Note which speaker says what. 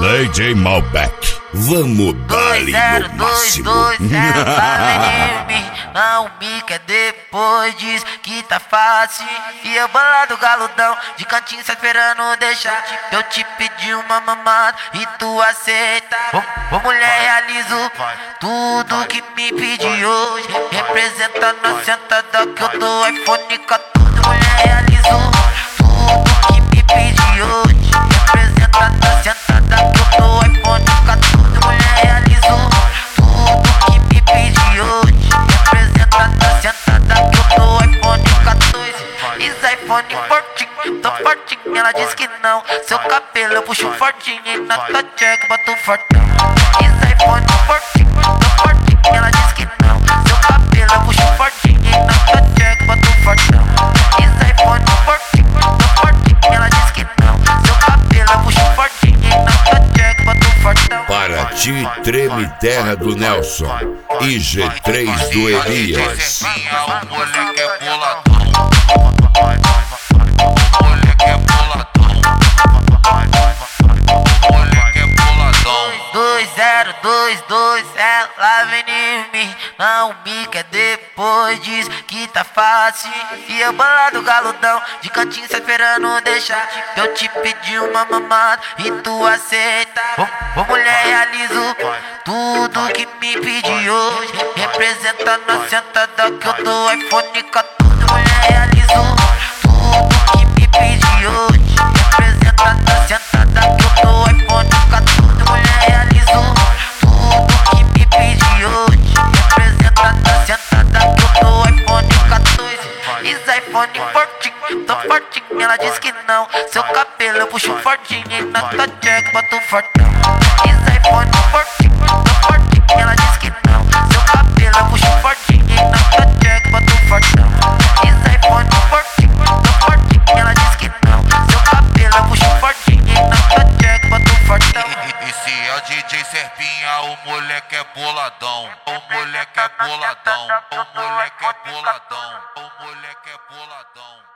Speaker 1: DJ Malbec, vamos dar-lhe no máximo.
Speaker 2: 2022, não me quer depois, diz que tá fácil. E eu bolado galudão, de cantinho só esperando deixar. Eu te pedi uma mamada e tu aceita. Ô mulher, realizo tudo que me pedi hoje. Representando a sentada que eu dou iPhone 14. Mulher, realizo tudo que me pedi hoje. Representando a sentada que eu dou iPhone 14. Mulher, realizo tudo que me pedi hoje. Representando a sentada que eu dou iPhone 14. Is iPhone fortinho, tô fortinho, ela diz que não. Seu cabelo eu puxo fortinho e na tua check boto fortão. Is iPhone fortinho, tô fortinho, ela diz que não. Seu cabelo eu puxo fortinho e na tua check boto fortão. Is iPhone fortinho, tô fortinho, ela diz que não. Seu cabelo eu puxo fortinho e na tua check boto fortão.
Speaker 1: Para ti treme terra do Nelson e G3 do Elias.
Speaker 3: O moleque é boladão. O moleque é boladão. O moleque é boladão.
Speaker 2: 2022, ela vem em mim, não me quer depois, diz que tá fácil. E eu bolado galudão, de cantinho só esperando deixar. Eu te pedi uma mamada e tu aceita. Ô mulher, realizo tudo que me pedi hoje. Representando a sentada que eu dou iPhone 14. Mulher, realizo tudo que me pedi hoje. Representando a sentada que eu dou iPhone 14. Mulher, realizo tudo que me pedi hoje. Representando a sentada que eu dou iPhone 14. Is iPhone fortinho, tô fortinho, ela diz que não. Seu cabelo eu puxo fortinho e na tua check boto fortão. Is iPhone fortinho, tô fortinho, ela diz que não. Seu cabelo eu puxo fortinho e na tua check boto fortão. Is iPhone fortinho, tô fortinho, ela diz que não. Seu cabelo eu puxo fortinho e na tua check boto fortão.
Speaker 3: E se é o DJ Serpinha, o moleque é boladão. O moleque é boladão. O moleque é boladão. O moleque é boladão.